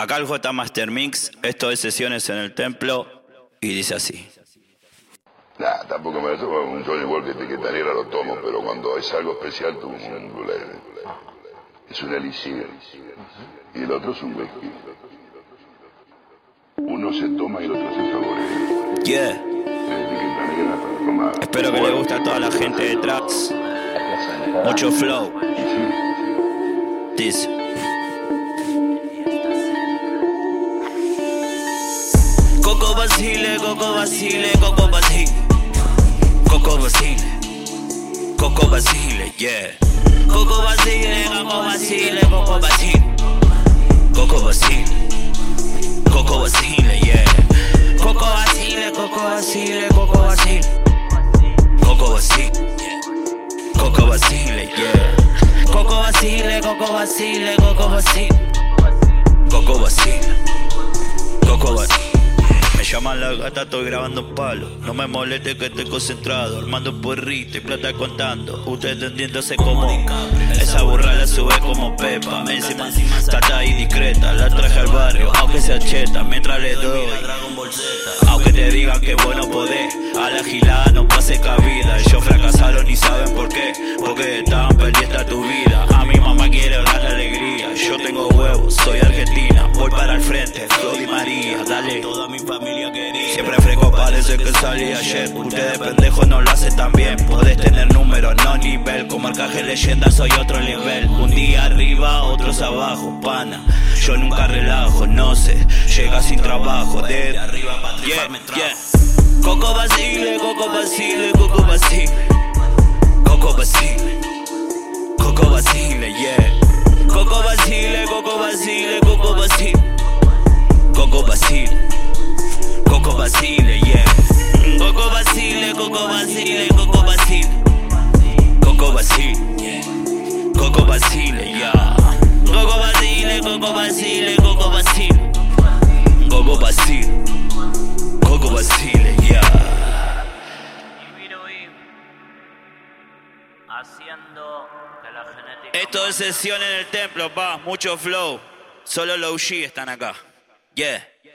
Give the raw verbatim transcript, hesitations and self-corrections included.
Acá el J Master Mix, esto es Sesiones en el Templo, y dice así. Nah, tampoco me lo tomo, un Johnny Walker de etiqueta lo tomo, pero cuando es algo especial, tú, un, es un elixir. Y el otro es un whisky. Uno se toma y el otro se saborea. Yeah. Espero que le guste a toda la gente de Tracks. Mucho flow. Dice. Coco Basile, Coco Basile, Coco Basile. Coco Basile. Coco Basile, yeah. Coco Basile, Coco Basile, Coco Basile. Coco Basile. Coco Basile, yeah. Coco Basile, Coco Basile, Coco Basile. Coco Basile, Coco Basile, yeah. Coco Basile, Coco Basile, Coco Basile. Coco Basile, Coco Basile. Me llaman la gata, estoy grabando un palo. No me moleste que estoy concentrado, armando un porrito y plata contando. Usted entendiéndose como esa burra la sube como Pepa. Encima está y discreta, la traje al barrio, aunque sea cheta. Mientras le doy, aunque te digan que vos no podés, a la gilada no pase cabida. Ellos fracasaron y saben por qué, porque estaban perdiendo tu vida. A mi mamá quiere dar la alegría, yo tengo huevos, soy argentina. Voy para el frente, Flor y María, dale. Toda mi familia querida. Siempre fresco, parece que salí ayer. Ustedes pendejos no lo hacen tan bien. Podés tener números, no nivel. Como Arcángel Leyenda soy otro nivel. Un día arriba, otros abajo, pana. Yo nunca relajo, no sé. Llega sin trabajo, de arriba para trifarme yeah, yeah. Coco Basile, Coco Basile, Coco Basile. Coco Basile. Coco Basile, yeah. Coco Basile, Coco Basile, Coco Basile. Coco Basile. Coco Basile, yeah. Coco Basile, Coco Basile, Coco Basile. Coco Basile, Coco Basile, yeah. Coco Basile, Coco Basile, Coco Basile. Coco Basile, Coco Basile, yeah. Haciendo que la genética. Esto es Sesión en el Templo, pa, mucho flow. Solo los O G están acá. Yeah.